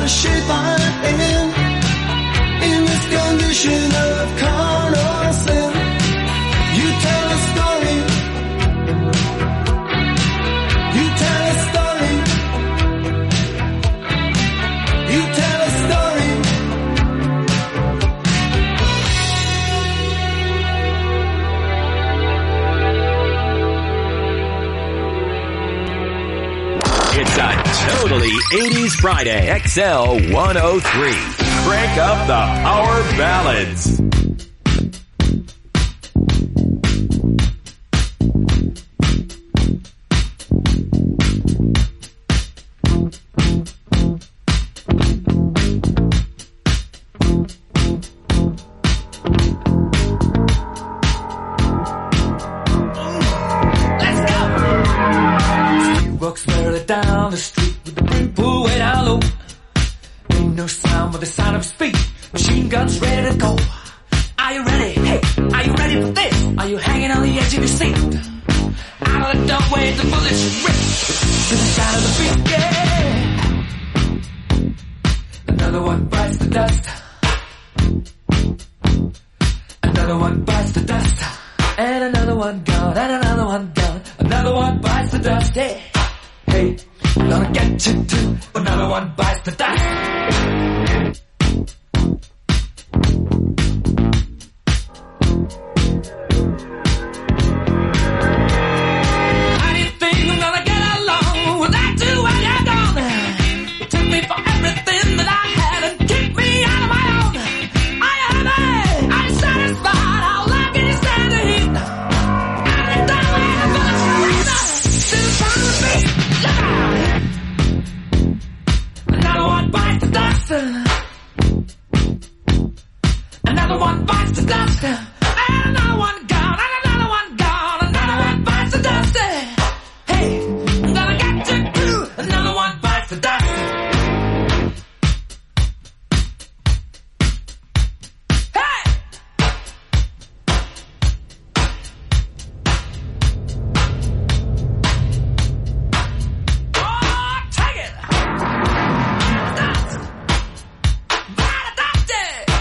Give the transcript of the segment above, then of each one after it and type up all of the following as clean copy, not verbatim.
shape I'm in this condition of carnal sin. You tell a story. You tell a story. You tell a story. It's a totally 80s Friday. XL 103. Crank up the power ballads. Walks merrily down the street with the brim pulled way down low. Ain't no sound but the sound of speed. Machine guns ready to go. Are you ready? Hey, are you ready for this? Are you hanging on the edge of your seat? Out of the doorway, the bullets rip to the sound of the beat. Yeah. Another one bites the dust. Another one bites the dust. And another one gone. And another one gone. Another one bites the dust. Yeah. Hey, I'm gonna get you too. Another one bites the dust. How do you think I'm gonna get along without you when you're gone? You took me for everything that I had and kicked me out of my own. Are you happy? Are you satisfied? How long can you stand the heat? Out of the way, the bullets rain up to the sound of the beat. Another one bites the dust. Another one bites the dust. And another one gone. And another one gone. Another one bites the dust. Hey, I'm gonna get you too. Another one bites the dust. Hey! Oh, take it! Dust! Bite the dust!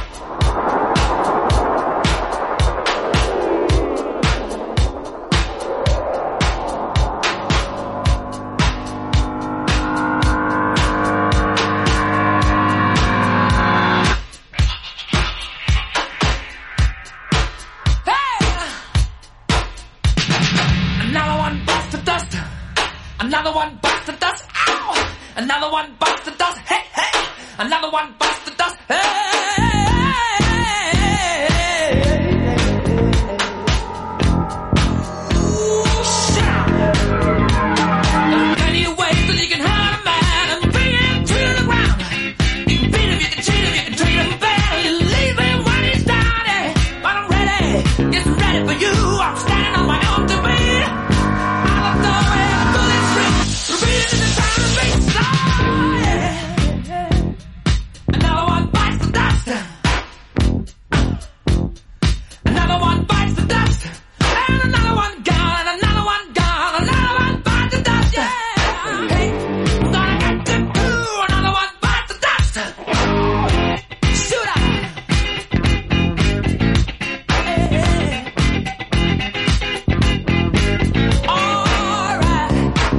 Hey! Another one bites the dust. Another one bites the dust. Ow! Another one bites the dust. Hey, hey! Another one bites the dust. Hey! Ooh, shit! There are plenty of ways that you can hurt a man and bring him to the ground. You can beat him, you can cheat him, you can treat him bad, you leave him when he's down. But I'm ready, getting ready for you. I'm standing on my own to beat. Out of the way, the bullets rip, repeating in the sound of beats. Oh, yeah. Another one bites the dust. Another one bites the dust. And another one gone. And another one gone. Another one bites the dust. Yeah. Hey, I'm gonna get you too. Another one bites the dust. Shoot up. All right.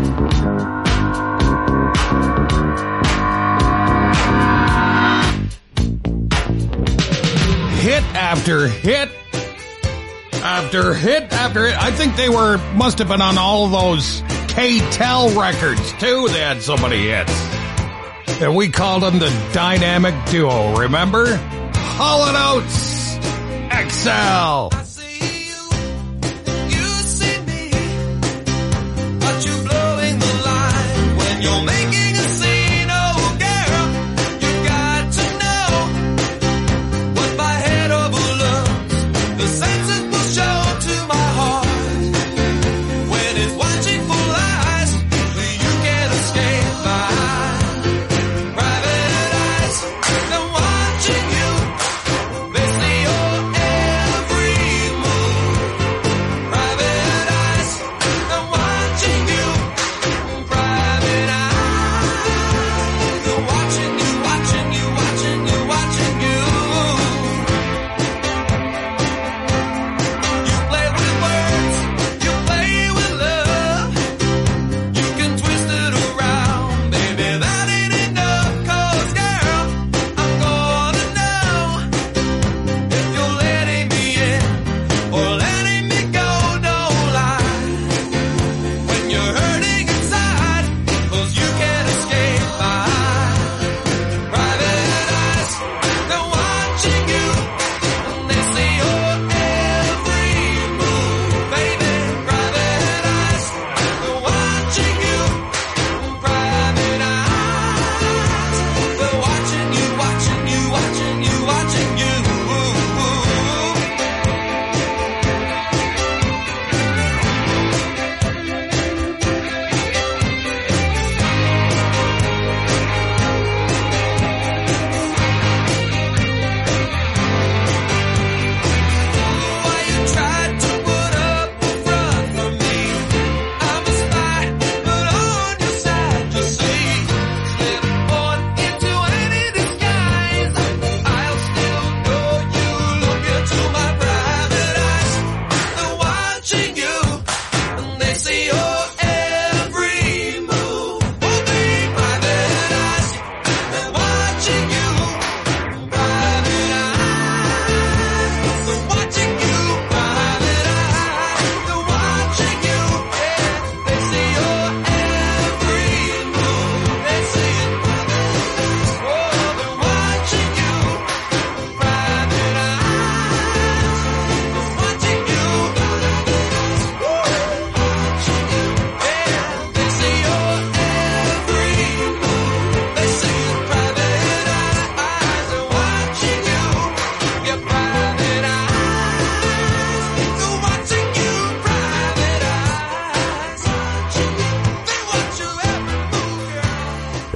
Hit after hit after hit after hit. I think they must have been on all of those K-Tel records too. They had so many hits. And we called them the Dynamic Duo, remember? Hall & Oates, XL. I see you, you see me, but you blowing the line when you're making a scene. Oh girl, you got to know what my head overlooks. The senses will show to my heart when it's watching full eyes. You can't escape my private eyes. They're watching you. They see your every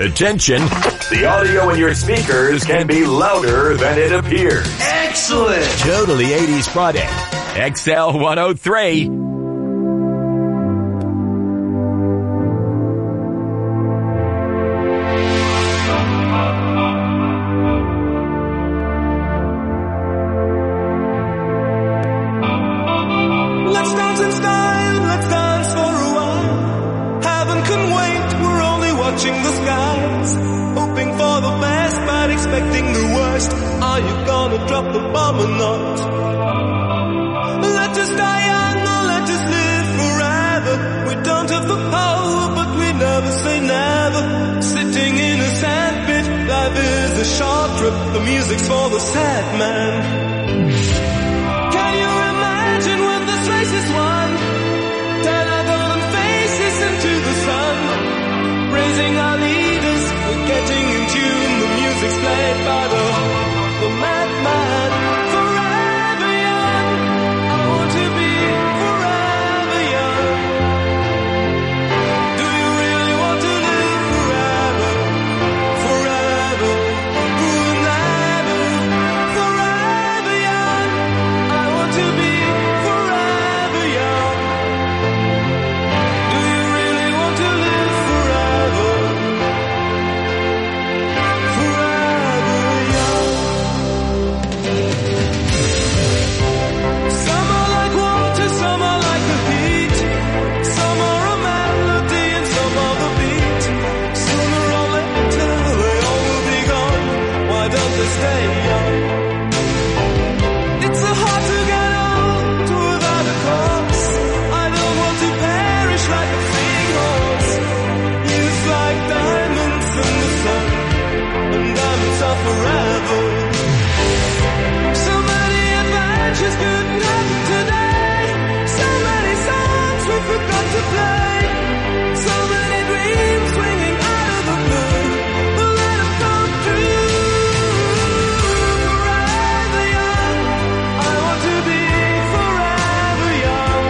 Attention, the audio in your speakers can be louder than it appears. Excellent. Totally 80s Friday. XL 103. Let's dance in style, let's dance for a while. Heaven can wait, we're only watching the skies. Hoping for the best, but expecting the worst. Are you gonna drop the bomb or not? Let us die young or let us live forever. We don't have the power, but we never say never. Sitting in a sandpit, life is a short trip. The music's for the sad man. Can you imagine when this race is won? Turn our golden faces into the sun. Praising our leaders, we're getting in tune. The music's played by the madman. Forever young, I want to be forever young. Do you really want to live forever? Forever, forever, forever young. I want to be forever young. Do you really want to live forever? Forever young. Some are like water, some are like the heat. Some are a melody and some are the beat. Sooner or later they all will be gone. Why don't they stay young? It's so hard to get old without a cause. I don't want to perish like a fleeing horse. Youth like diamonds in the sun, and diamonds are forever. So many adventures couldn't happen today. So many songs we forgot to play. So many dreams swinging out of the blue. We'll let them come true. Forever young, I want to be forever young.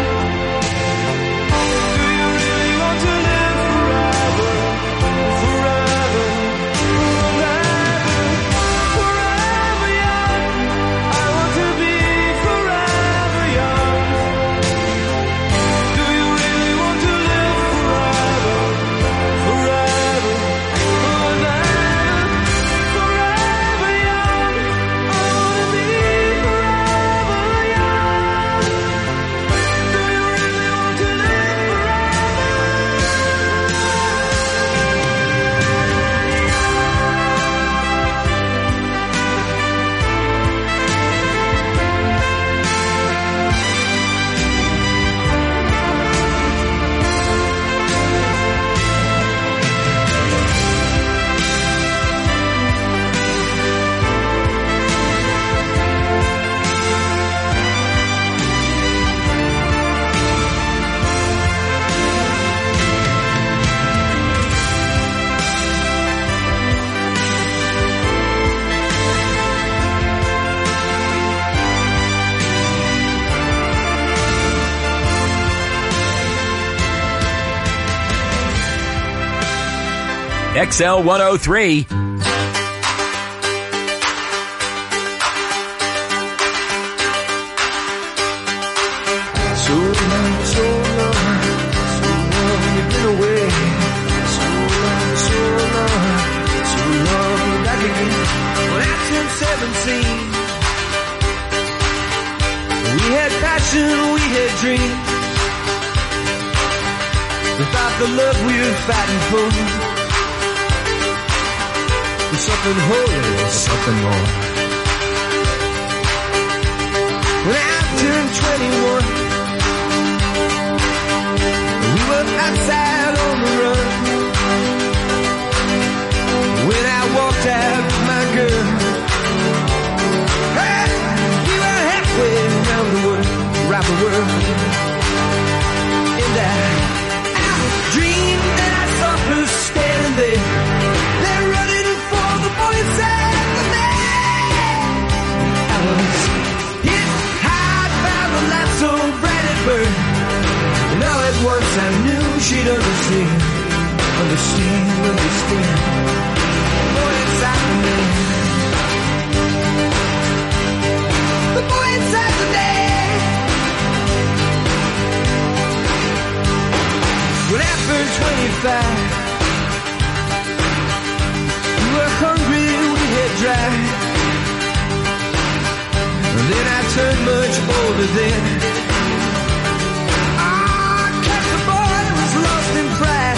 Do you really want to live forever? Forever, forever, forever young. I want to be forever young. Do you really want to live forever? Forever, forever, forever young. I want to be forever young. Do you really want to live XL 103. So long, so long, so long you've been away. So long, so long, so long you're back again. When I turned 17, we had passion, we had dreams. We thought the love we were fighting for was something holy, something more. When I turned 21, we were outside on the run. When I walked out with my girl, hey, we were halfway around the world, around the world. And I dreamed that I saw her standing there. They're running for the bullets at the man. I was hit high by the light so bright it burned. And all at once I knew she'd understand. Understand, understand. back. We were hungry, we had dry. And then I turned much older then. Cause the boy was lost in pride.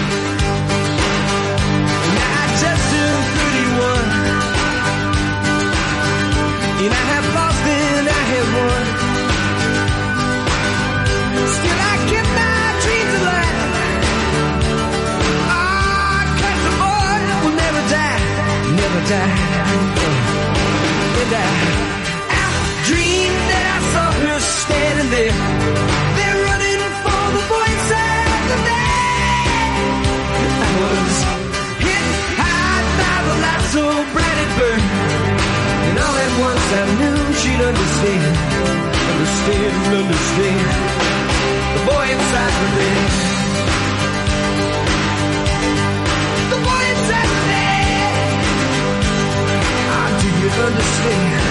Now I just turned 31. And I have lost and I have won. Still I keep my dreams alive. Cause the boy will never die. Never die. And I dreamed that I saw her standing there. They're running for the boy inside the bed. I was hit high by the light so bright it burned. And all at once I knew she'd understand. Understand. The boy inside the bed. The boy inside the bed. Do you understand?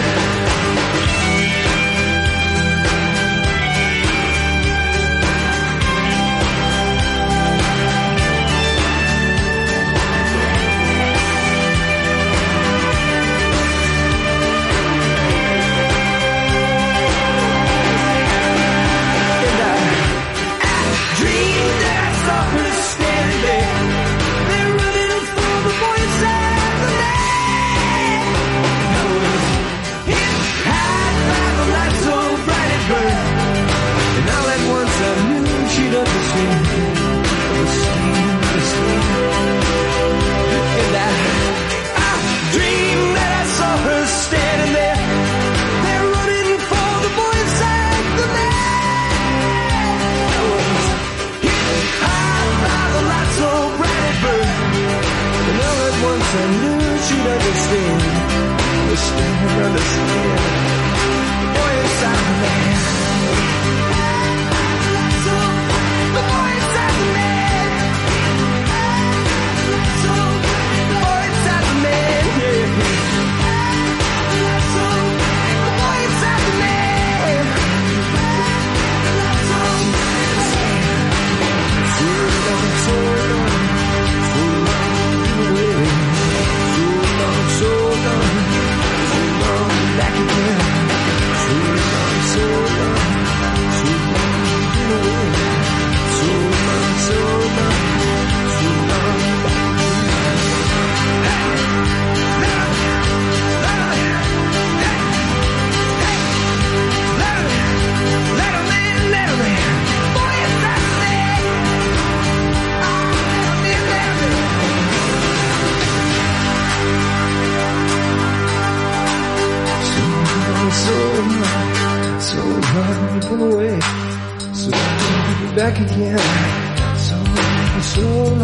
Back again, so long, so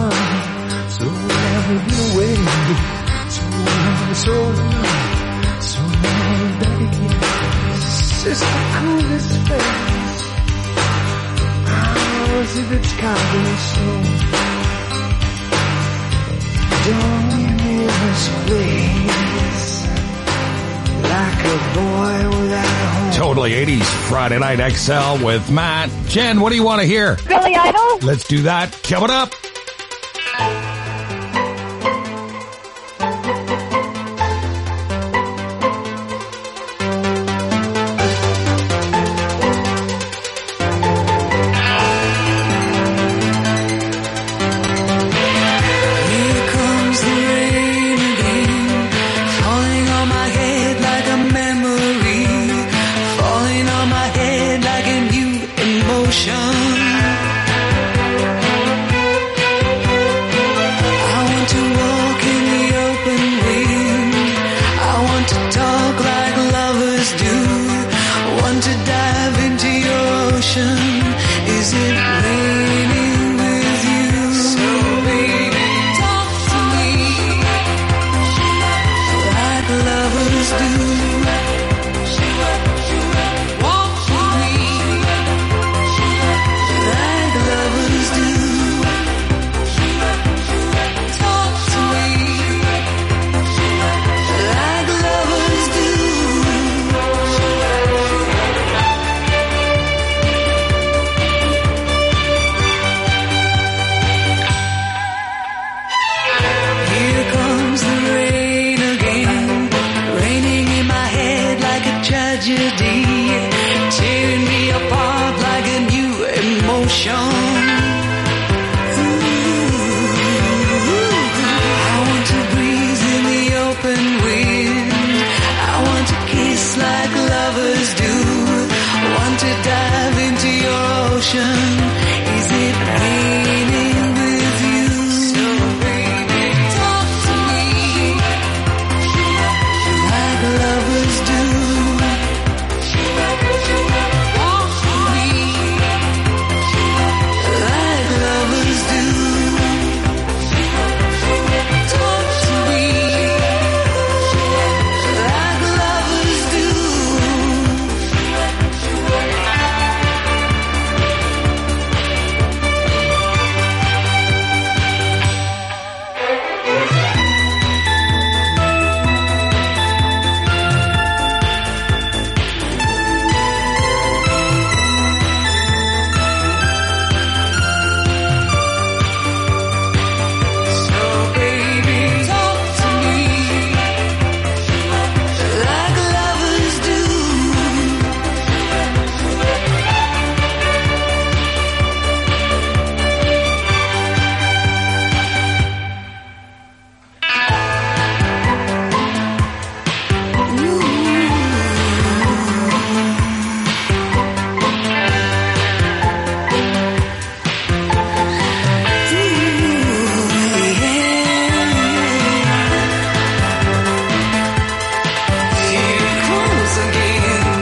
long we've been away, so long, back again. This is the coolest face. Was it the Chicago snow? Don't leave me in this place, like a boy without a home. Totally 80s Friday Night XL with Matt. Jen, what do you want to hear? Billy Idol? Let's do that. Coming up. open wind. I want to kiss like lovers do. Want to dive into your ocean. Is it raining with you? So baby, talk to me like lovers do. Walk with me like lovers do. Talk to me like lovers do. So baby, talk to me like lovers do. Here comes again.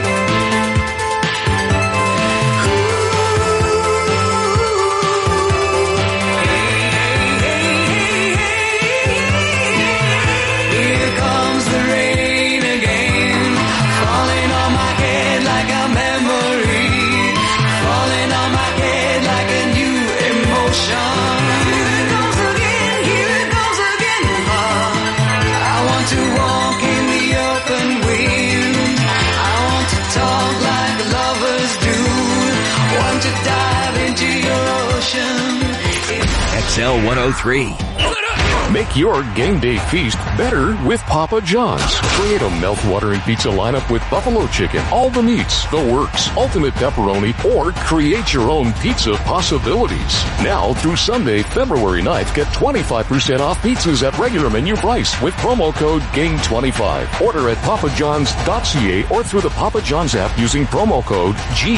Here comes the rain again, falling on my head like a memory, falling on my head like a new emotion. Here it goes again, here it goes again. I want to walk in the open wind. I want to talk like lovers do. Want to dive into your ocean. XL 103. Make your game day feast better with Papa John's. Create a mouth-watering pizza lineup with buffalo chicken, all the meats, the works, ultimate pepperoni, or create your own pizza possibilities. Now through Sunday, February 9th, get 25% off pizzas at regular menu price with promo code GAME25. Order at papajohns.ca or through the Papa John's app using promo code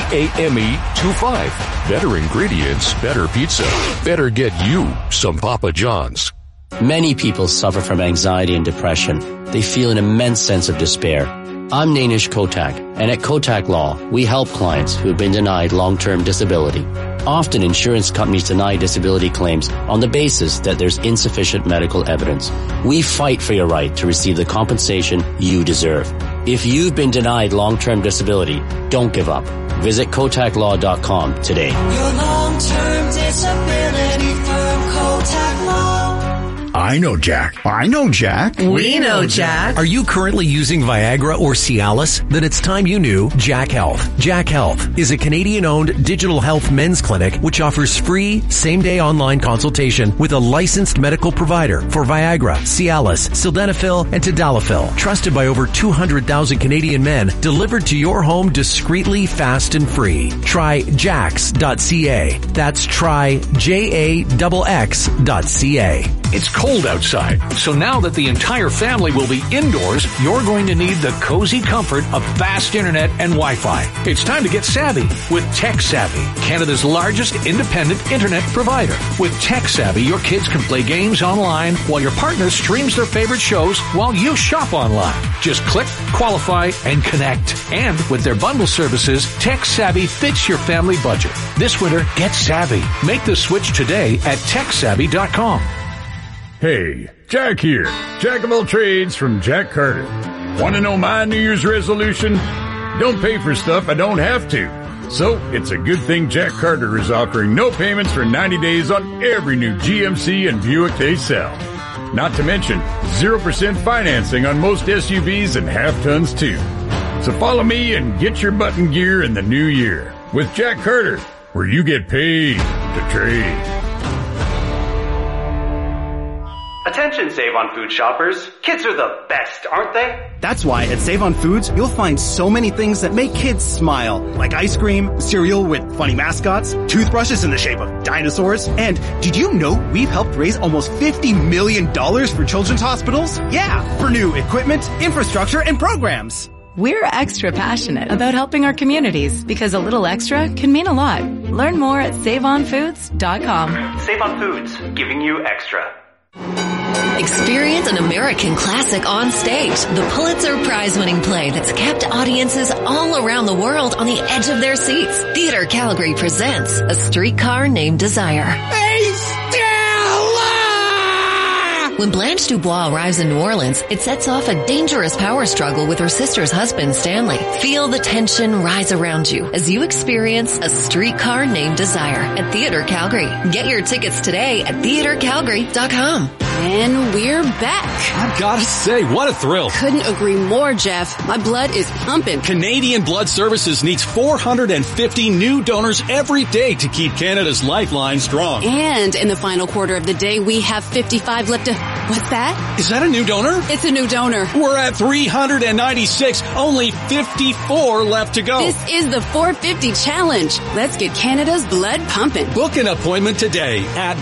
GAME25. Better ingredients, better pizza. Better get you some Papa John's. Many people suffer from anxiety and depression. They feel an immense sense of despair. I'm Nainish Kotak, and at Kotak Law, we help clients who have been denied long-term disability. Often insurance companies deny disability claims on the basis that there's insufficient medical evidence. We fight for your right to receive the compensation you deserve. If you've been denied long-term disability, don't give up. Visit KotakLaw.com today. Your long-term disability firm, Kotak Law. I know Jack. I know Jack. We know Jack. Are you currently using Viagra or Cialis? Then it's time you knew Jack Health. Jack Health is a Canadian-owned digital health men's clinic which offers free same-day online consultation with a licensed medical provider for Viagra, Cialis, Sildenafil, and Tadalafil. Trusted by over 200,000 Canadian men, delivered to your home discreetly, fast, and free. Try jax.ca. That's try JAXX.ca. It's cold outside, so now that the entire family will be indoors, you're going to need the cozy comfort of fast internet and Wi-Fi. It's time to get savvy with Tech Savvy, Canada's largest independent internet provider. With Tech Savvy, your kids can play games online while your partner streams their favorite shows while you shop online. Just click, qualify, and connect. And with their bundle services, Tech Savvy fits your family budget. This winter, get savvy. Make the switch today at TechSavvy.com. Hey, Jack here. Jack of all trades from Jack Carter. Want to know my New Year's resolution? Don't pay for stuff I don't have to. So, it's a good thing Jack Carter is offering no payments for 90 days on every new GMC and Buick they sell. Not to mention, 0% financing on most SUVs and half tons too. So follow me and get your button gear in the new year with Jack Carter, where you get paid to trade. Attention Attention Save on Food shoppers. Kids are the best, aren't they? That's why at Save on Foods, you'll find so many things that make kids smile, like ice cream, cereal with funny mascots, toothbrushes in the shape of dinosaurs, and did you know we've helped raise almost $50 million for children's hospitals? Yeah, for new equipment, infrastructure, and programs. We're extra passionate about helping our communities because a little extra can mean a lot. Learn more at SaveOnFoods.com. Save on Foods, giving you extra. Experience an American classic on stage. The Pulitzer Prize-winning play that's kept audiences all around the world on the edge of their seats. Theater Calgary presents A Streetcar Named Desire. Hey, Stella! When Blanche Dubois arrives in New Orleans, it sets off a dangerous power struggle with her sister's husband, Stanley. Feel the tension rise around you as you experience A Streetcar Named Desire at Theater Calgary. Get your tickets today at theatercalgary.com. And we're back. I've got to say, what a thrill. Couldn't agree more, Jeff. My blood is pumping. Canadian Blood Services needs 450 new donors every day to keep Canada's lifeline strong. And in the final quarter of the day, we have 55 left to... What's that? Is that a new donor? It's a new donor. We're at 396. Only 54 left to go. This is the 450 challenge. Let's get Canada's blood pumping. Book an appointment today at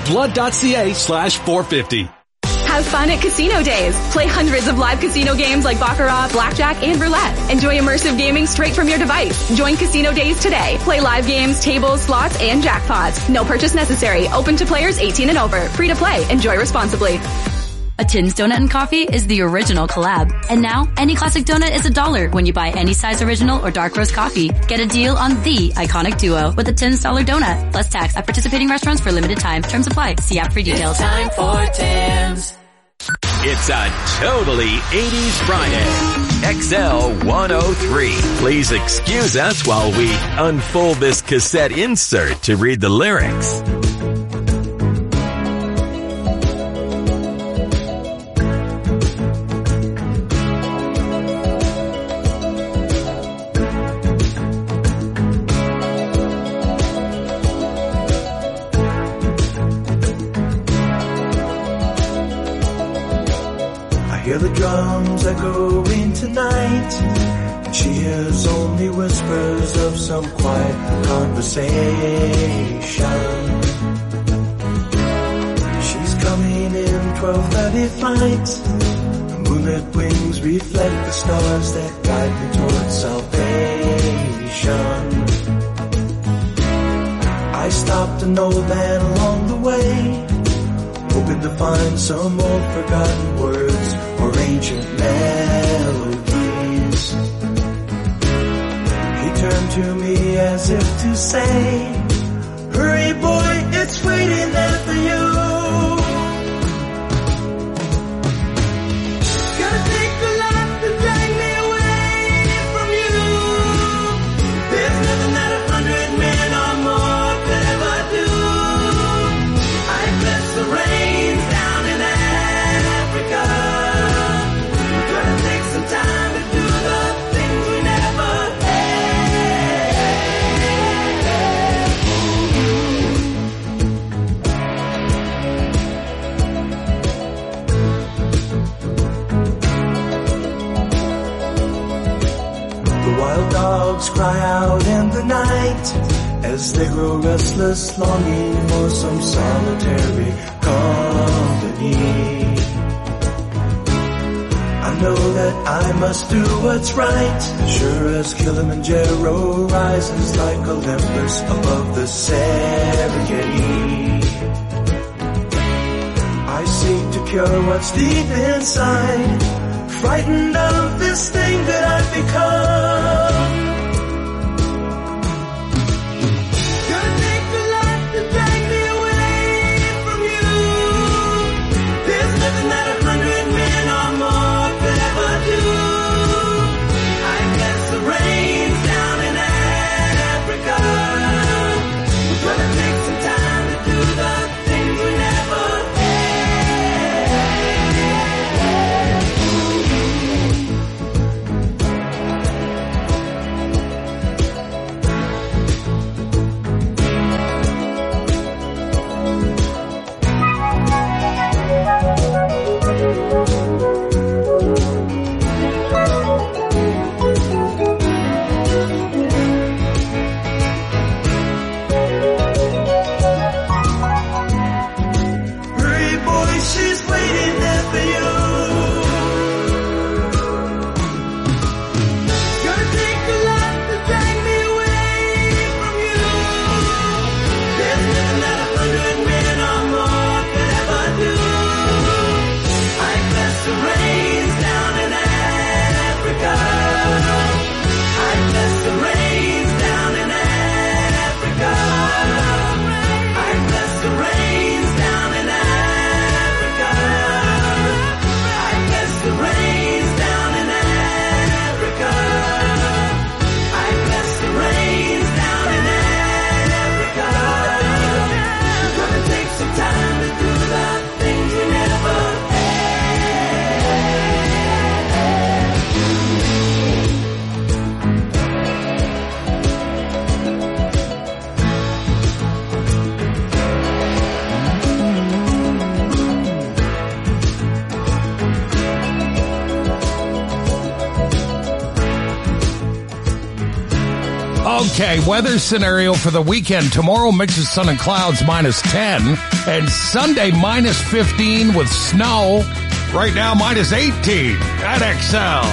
blood.ca/450. Have fun at Casino Days. Play hundreds of live casino games like Baccarat, Blackjack, and Roulette. Enjoy immersive gaming straight from your device. Join Casino Days today. Play live games, tables, slots, and jackpots. No purchase necessary. Open to players 18 and over. Free to play. Enjoy responsibly. A Tim's Donut and Coffee is the original collab. And now, any classic donut is $1 when you buy any size original or dark roast coffee. Get a deal on the iconic duo with a $10 donut. Plus tax at participating restaurants for limited time. Terms apply. See app for details. It's time for Tim's. It's a totally 80s Friday. XL 103. Please excuse us while we unfold this cassette insert to read the lyrics. Hear the drums echoing tonight, and she hears only whispers of some quiet conversation. She's coming in 12:30 flight. The moonlit wings reflect the stars that guide me towards salvation. I stopped an old man along the way, hoping to find some old forgotten words or ancient melodies. He turned to me as if to say, hurry boy, it's waiting there for you. Gotta take the life to drag me away from you. There's nothing that 100 men or more could ever do. I bless the rains down in Africa. We're gonna take some time to do the things we never The wild dogs cry out in the night as they grow restless, longing for some solitary company. I know that I must do what's right, sure as Kilimanjaro rises like Olympus above the Serengeti. I seek to cure what's deep inside, frightened of this thing that I've become. Gonna take the life to drag me away from you. There's nothing that 100 men or more could ever do. I bless the rains down in Africa. We're gonna take some time to do the things we never had. Okay, weather scenario for the weekend. Tomorrow, mix of sun and clouds, -10. And Sunday, -15 with snow. Right now, -18 at XL.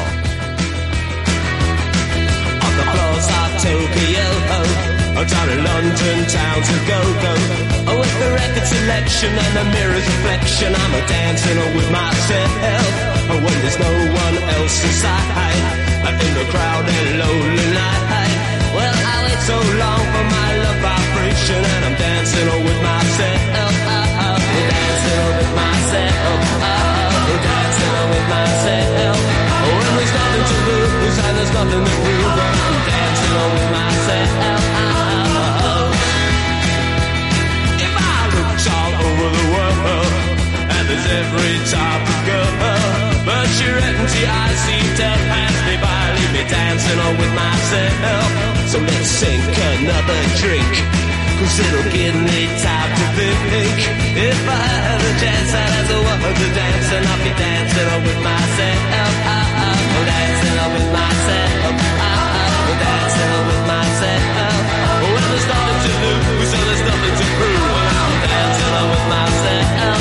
On the floors of Tokyo, down in London town to go. With the record selection and the mirror's reflection, I'm dancing with myself. When there's no one else inside, in the crowded lonely night. Well, I wait so long for my love vibration, and I'm dancing with myself. Dancing with myself. Dancing with myself. When there's nothing to lose and there's nothing to prove, but I'm dancing with myself. If I looked all over the world, and there's every type of girl, but your empty eyes seem to pass me by, leave me dancing with myself. So let's sink another drink, 'cause it'll give me time to think. If I had a chance, I'd ask a woman to dance, and I'll be dancing with myself. Dancing with myself. Dancing with myself. When there's nothing to lose, and there's nothing to prove, and I'm dancing with myself.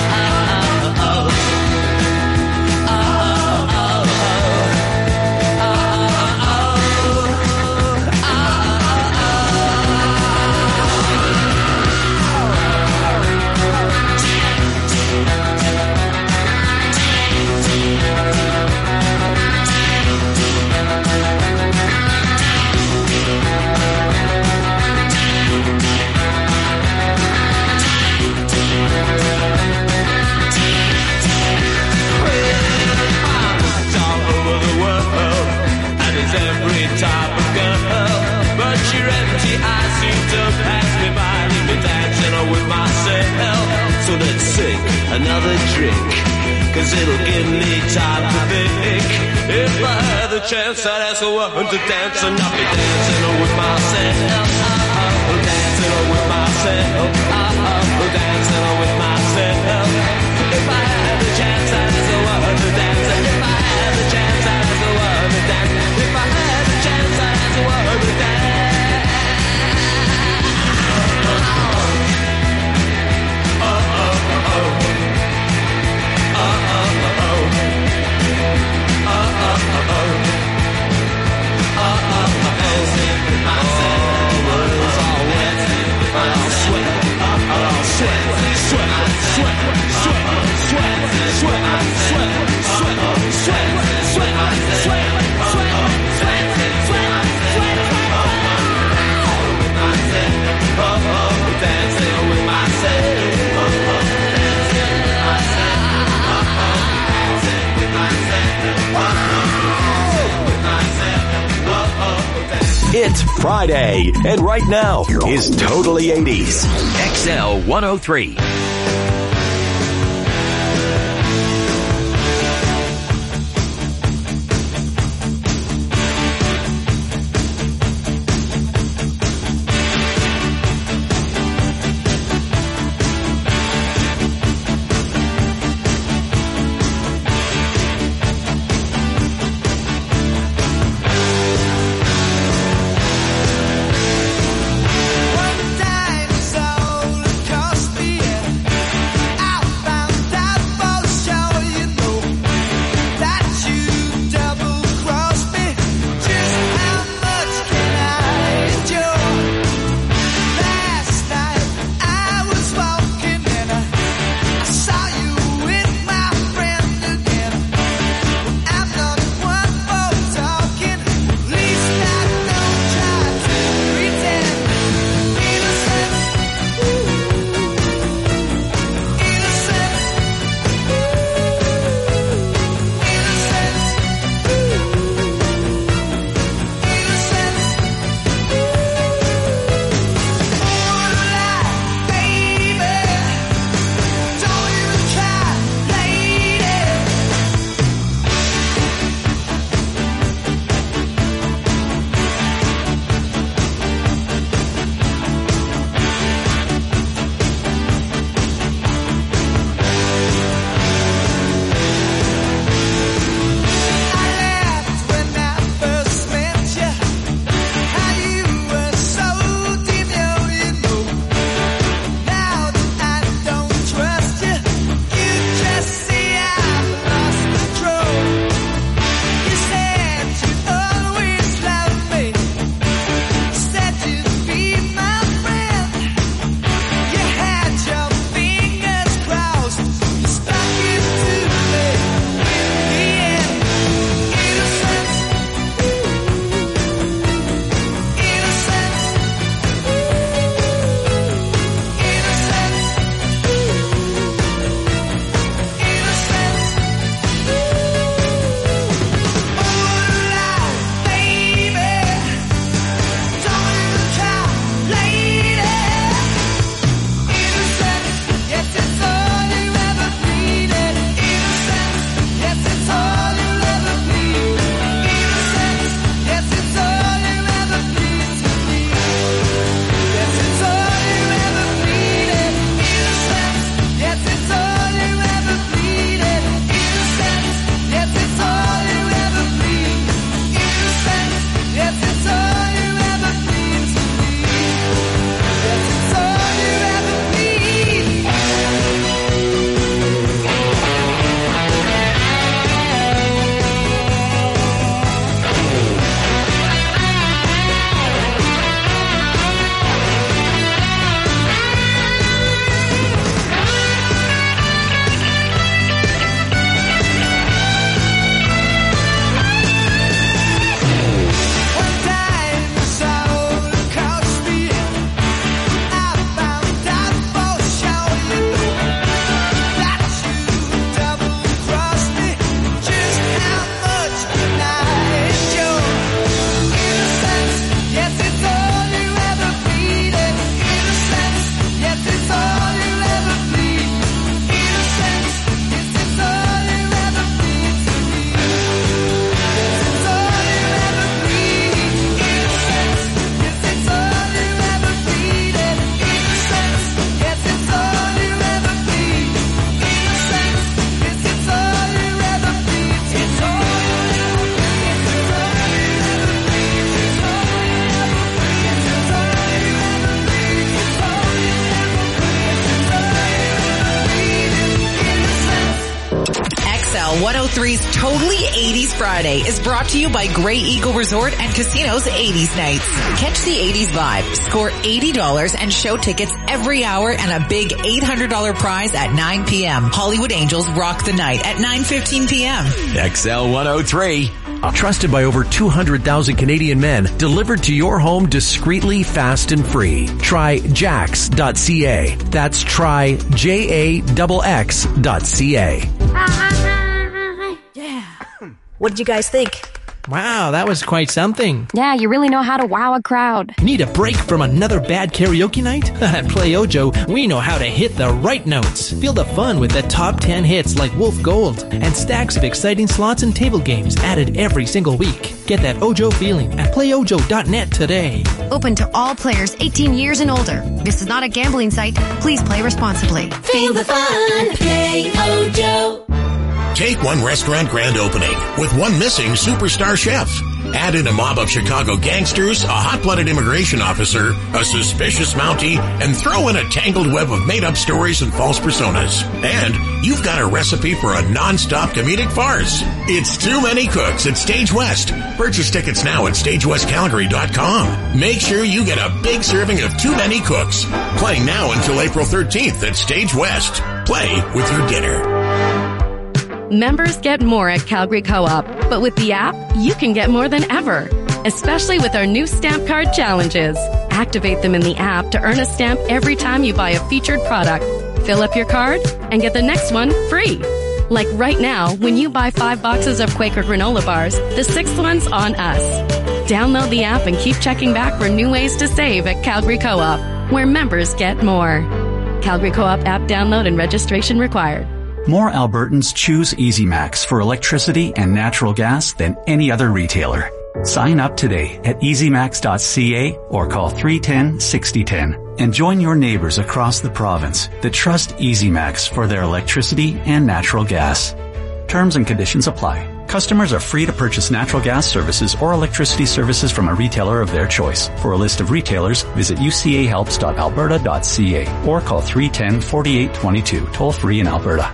Every type of girl, but your empty eyes seem to pass me by, leave me dancing with myself. So let's sink another drink, 'cause it'll give me time to think. If I had the chance, I'd ask a woman to dance, and I'll be dancing with myself. Dancing with myself. Dancing with myself. If I had the chance, I'd ask a woman to dance, and if I had the chance, I'd ask a woman to dance. If I had a chance, I'd ask a woman to dance. It's Friday, and right now is Totally 80s. XL 103. One dinosaur across the 103's Totally 80s Friday is brought to you by Grey Eagle Resort and Casino's 80s Nights. Catch the 80s vibe, score $80 and show tickets every hour and a big $800 prize at 9 p.m. Hollywood Angels rock the night at 9:15 p.m. XL 103. Trusted by over 200,000 Canadian men, delivered to your home discreetly, fast, and free. Try Jax.ca. That's try JAXX.ca. Yeah. What did you guys think? Wow, that was quite something. Yeah, you really know how to wow a crowd. Need a break from another bad karaoke night? At Play Ojo, we know how to hit the right notes. Feel the fun with the top 10 hits like Wolf Gold and stacks of exciting slots and table games added every single week. Get that Ojo feeling at playojo.net today. Open to all players 18 years and older. This is not a gambling site. Please play responsibly. Feel the fun. Play Ojo. Take one restaurant grand opening with one missing superstar chef. Add in a mob of Chicago gangsters, a hot-blooded immigration officer, a suspicious Mountie, and throw in a tangled web of made-up stories and false personas. And you've got a recipe for a non-stop comedic farce. It's Too Many Cooks at Stage West. Purchase tickets now at StageWestCalgary.com. Make sure you get a big serving of Too Many Cooks. Playing now until April 13th at Stage West. Play with your dinner. Members get more at Calgary Co-op, but with the app, you can get more than ever, especially with our new stamp card challenges. Activate them in the app to earn a stamp every time you buy a featured product. Fill up your card and get the next one free. Like right now, when you buy 5 boxes of Quaker granola bars, the 6th one's on us. Download the app and keep checking back for new ways to save at Calgary Co-op, where members get more. Calgary Co-op app download and registration required. More Albertans choose EasyMax for electricity and natural gas than any other retailer. Sign up today at easymax.ca or call 310-6010 and join your neighbors across the province that trust EasyMax for their electricity and natural gas. Terms and conditions apply. Customers are free to purchase natural gas services or electricity services from a retailer of their choice. For a list of retailers, visit ucahelps.alberta.ca or call 310-4822, toll free in Alberta.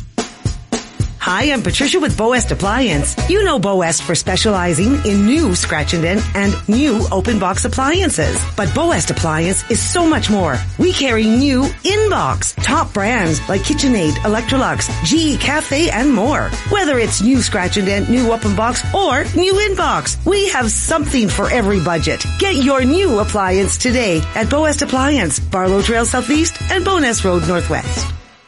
Hi, I'm Patricia with Bow West Appliance. You know Bow West for specializing in new scratch and dent and new open box appliances. But Bow West Appliance is so much more. We carry new in-box, top brands like KitchenAid, Electrolux, GE Cafe, and more. Whether it's new scratch and dent, new open box, or new in-box, we have something for every budget. Get your new appliance today at Bow West Appliance, Barlow Trail Southeast and Bowness Road Northwest.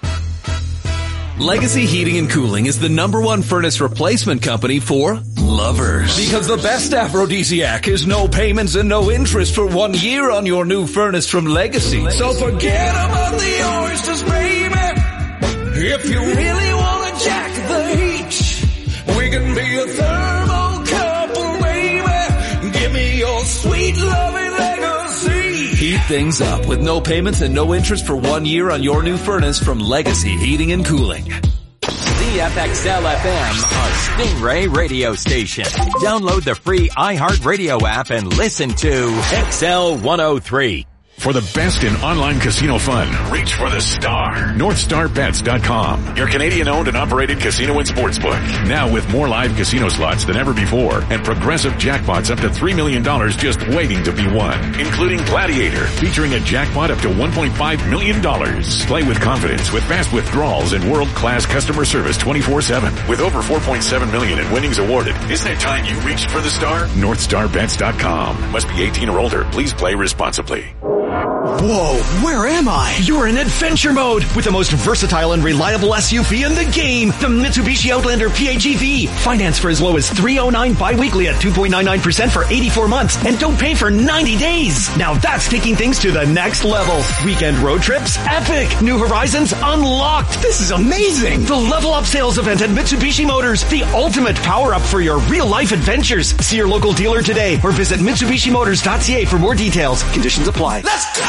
Legacy Heating and Cooling is the #1 furnace replacement company for lovers. Because the best aphrodisiac is no payments and no interest for 1 year on your new furnace from Legacy. So forget about the oysters, baby. If you really want to jack the heat, we can be a thermal couple, baby. Give me your sweet loving Legacy. Heat things up with no payments and no interest for 1 year on your new furnace from Legacy Heating and Cooling. CFXL FM, a Stingray radio station. Download the free iHeartRadio app and listen to XL 103. For the best in online casino fun, reach for the star. NorthStarBets.com, your Canadian-owned and operated casino and sportsbook. Now with more live casino slots than ever before and progressive jackpots up to $3 million just waiting to be won, including Gladiator, featuring a jackpot up to $1.5 million. Play with confidence with fast withdrawals and world-class customer service 24/7. With over $4.7 million in winnings awarded, isn't it time you reached for the star? NorthStarBets.com. Must be 18 or older. Please play responsibly. Whoa, where am I? You're in adventure mode with the most versatile and reliable SUV in the game, the Mitsubishi Outlander PHEV. Finance for as low as $309 bi-weekly at 2.99% for 84 months and don't pay for 90 days. Now that's taking things to the next level. Weekend road trips, epic. New horizons unlocked. This is amazing. The Level Up sales event at Mitsubishi Motors, the ultimate power up for your real life adventures. See your local dealer today or visit MitsubishiMotors.ca for more details. Conditions apply. Let's go!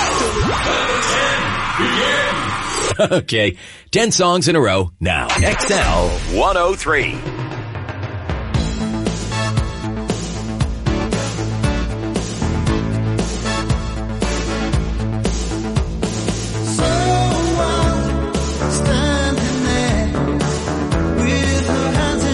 Okay, 10 songs in a row now. XL 103. Standing there with her hands in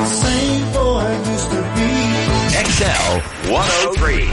same boy I used to be. XL 103.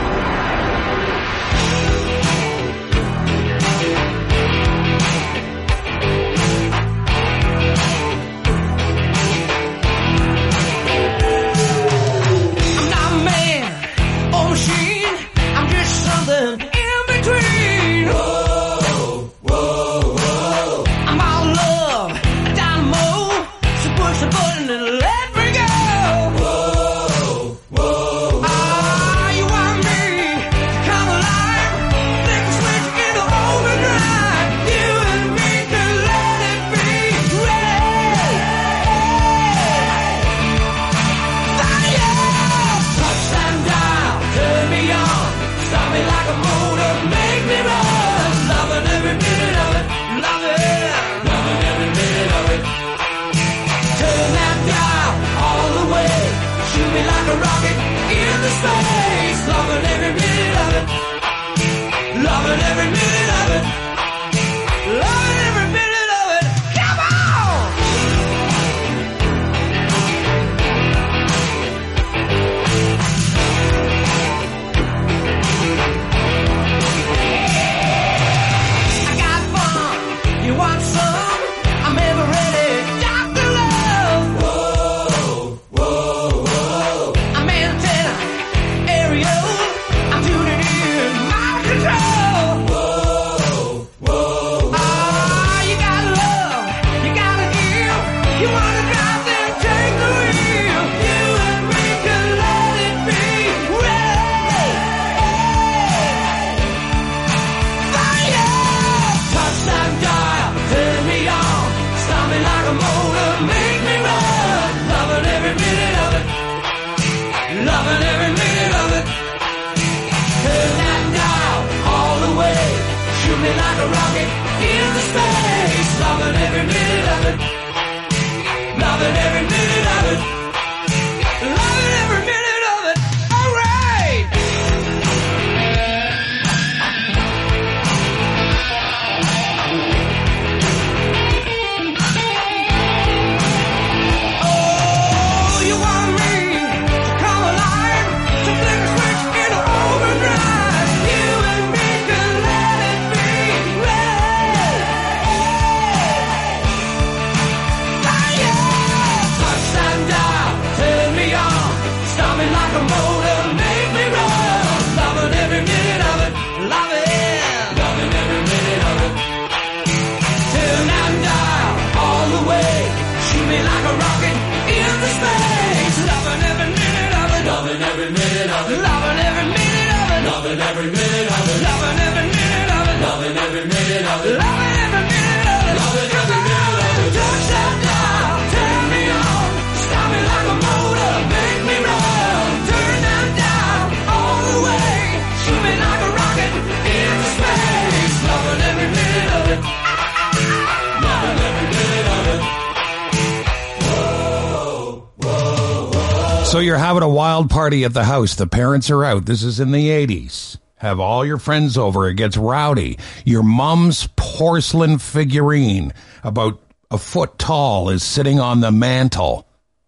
So you're having a wild party at the house. The parents are out. This is in the 80s. Have all your friends over. It gets rowdy. Your mom's porcelain figurine, about a foot tall, is sitting on the mantle.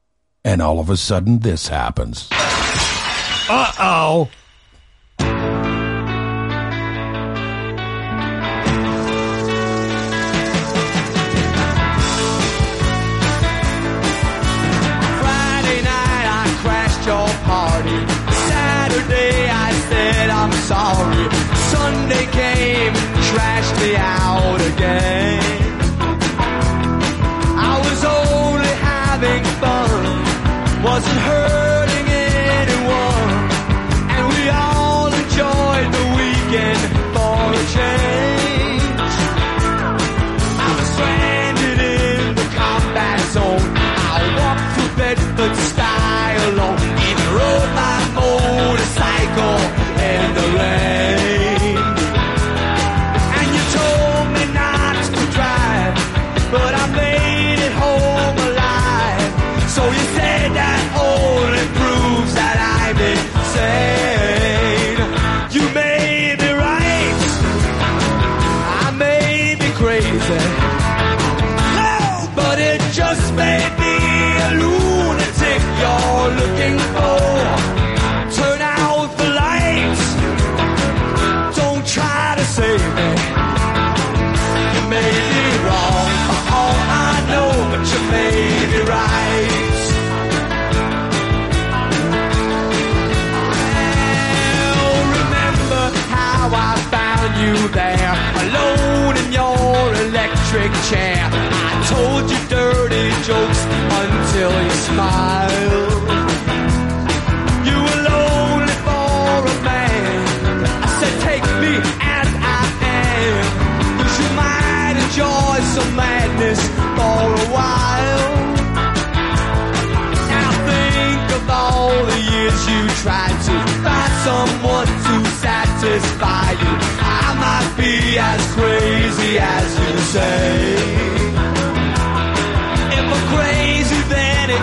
And all of a sudden, this happens. Uh-oh. I'm sorry. Sunday came and trashed me out again. I was only having fun, wasn't hurting anyone, and we all enjoyed the weekend for a change. I was stranded in the combat zone. I walked through Bedford style alone, even rode my motorcycle in the rain. And you told me not to drive, but I made it home alive. So you said that only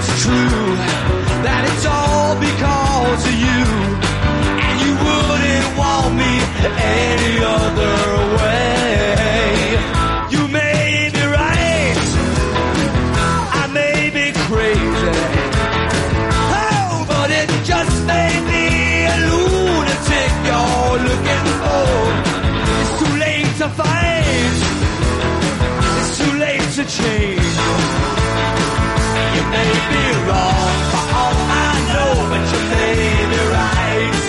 it's true that it's all because of you, and you wouldn't want me any other way. You may be right, I may be crazy, oh, but it just may be a lunatic you're looking for. It's too late to fight, it's too late to change. You may be wrong for all I know, but you may be right.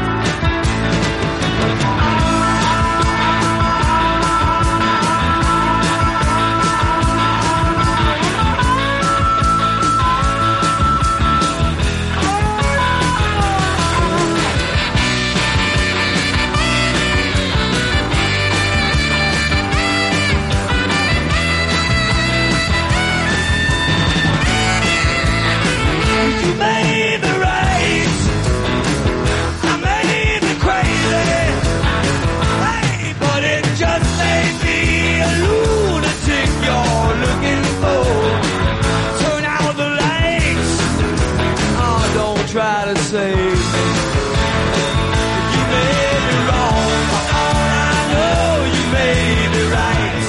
You may be right, I may be crazy, hey, but it just may be a lunatic you're looking for. Turn out the lights, oh, don't try to save me. You may be wrong, for all I know, you may be right.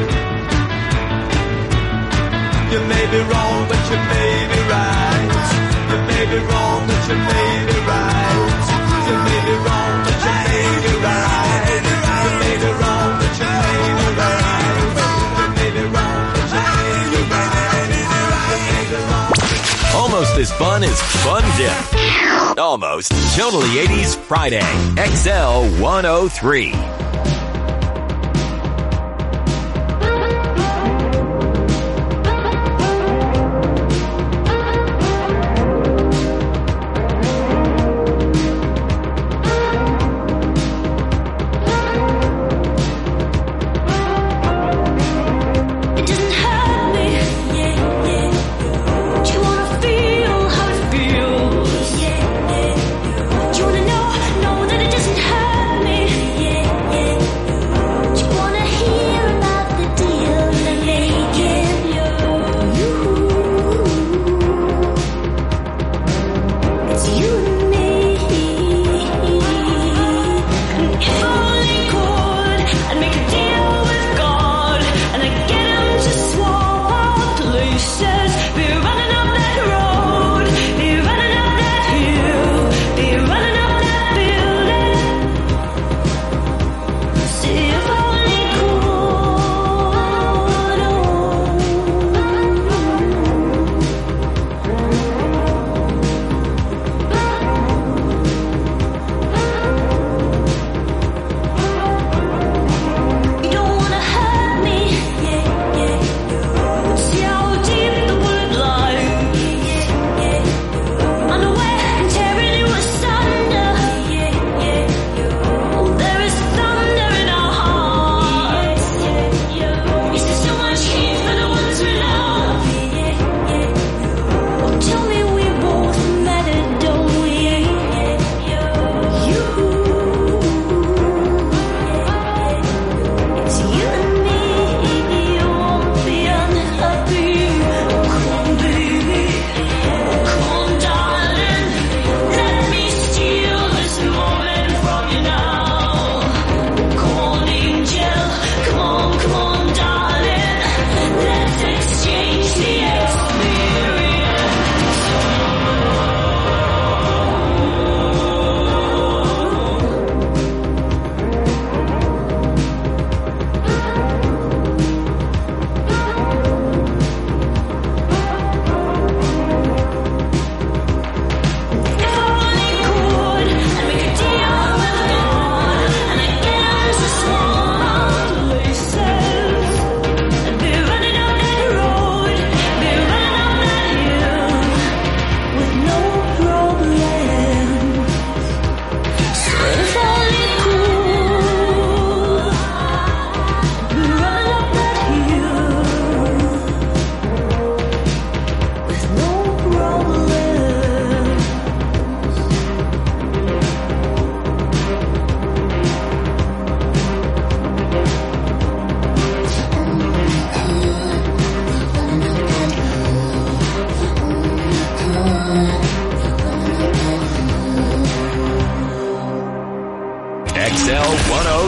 You may be wrong, but you may be right. You may be wrong, but you may be right. You may be wrong, but you may be right. You may be wrong, but you may be right. You may be wrong, but you may be right. You may be wrong. Almost as fun as Fun Dip. Almost Totally 80s Friday. XL 103. Know that it doesn't hurt me.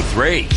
103.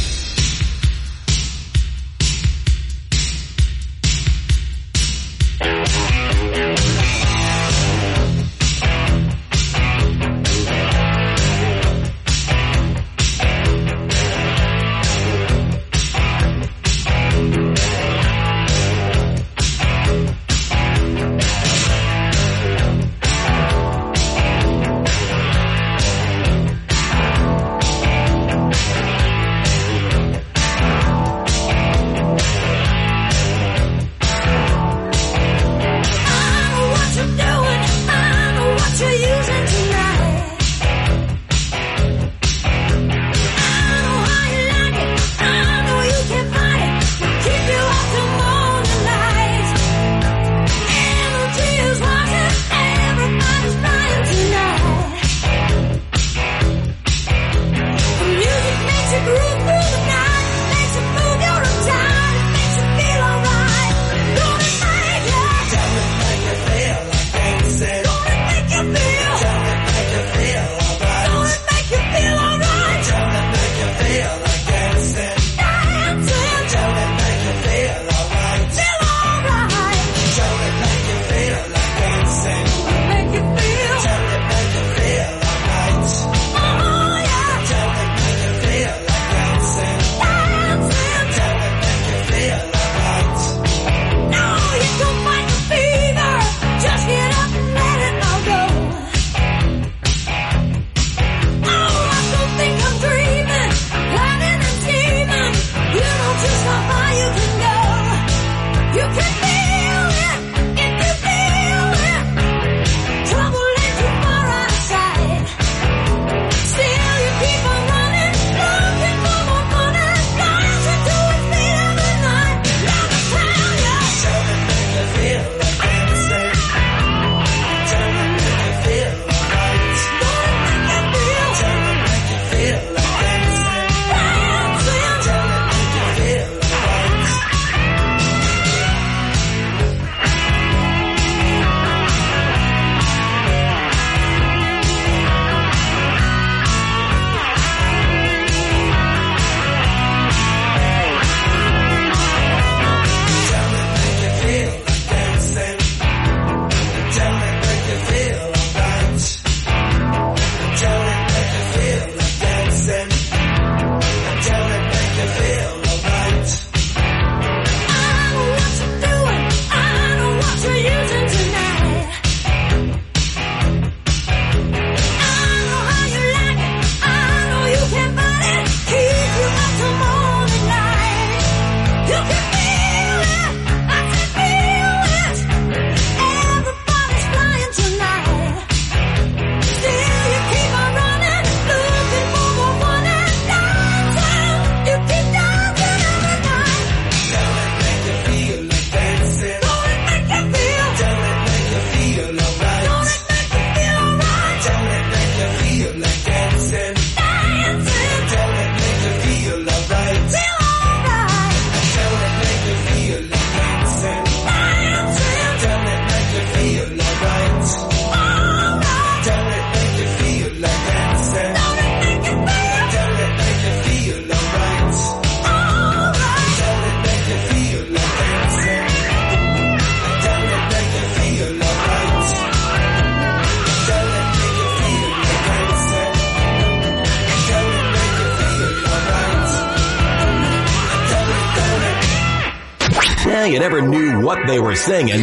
Now you never knew what they were singing.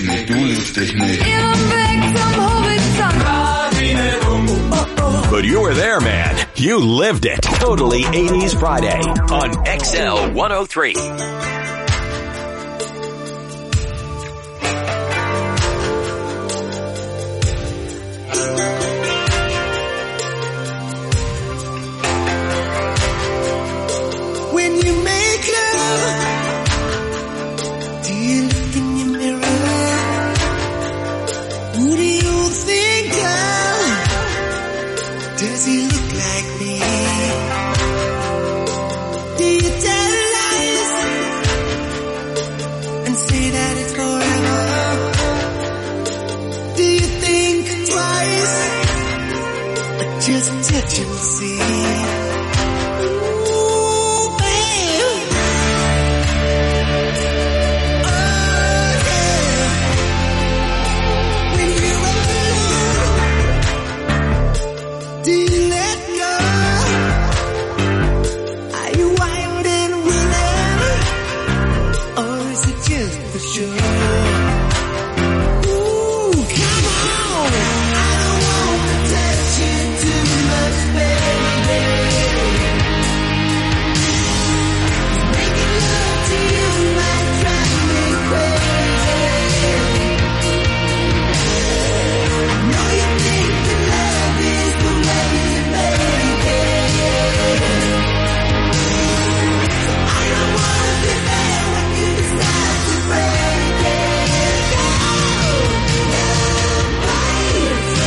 But you were there, man. You lived it. Totally 80s Friday on XL 103. When you make love, do you look in your mirror? Who do you think of? Does he look like me? Do you tell lies and say that it's forever? Do you think twice or just touch and see?